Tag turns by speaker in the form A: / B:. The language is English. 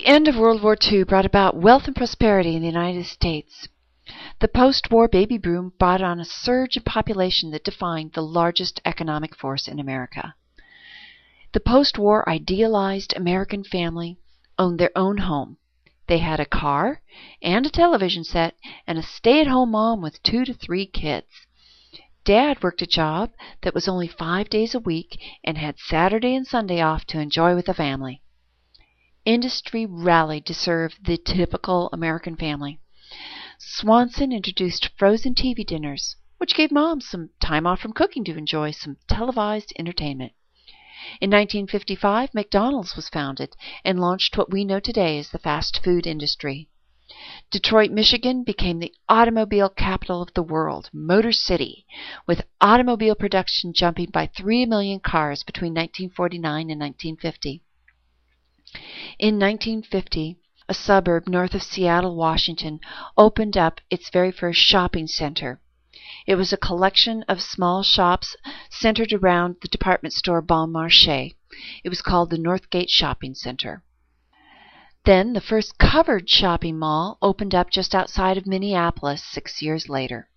A: The end of World War II brought about wealth and prosperity in the United States. The post-war baby boom brought on a surge in population that defined the largest economic force in America. The post-war idealized American family owned their own home. They had a car and a television set and a stay-at-home mom with 2 to 3 kids. Dad worked a job that was only 5 days a week and had Saturday and Sunday off to enjoy with the family. Industry rallied to serve the typical American family. Swanson introduced frozen TV dinners, which gave moms some time off from cooking to enjoy some televised entertainment. In 1955, McDonald's was founded and launched what we know today as the fast food industry. Detroit, Michigan became the automobile capital of the world, Motor City, with automobile production jumping by 3 million cars between 1949 and 1950. In 1950, a suburb north of Seattle, Washington, opened up its very first shopping center. It was a collection of small shops centered around the department store Bon Marché. It was called the Northgate Shopping Center. Then the first covered shopping mall opened up just outside of Minneapolis 6 years later.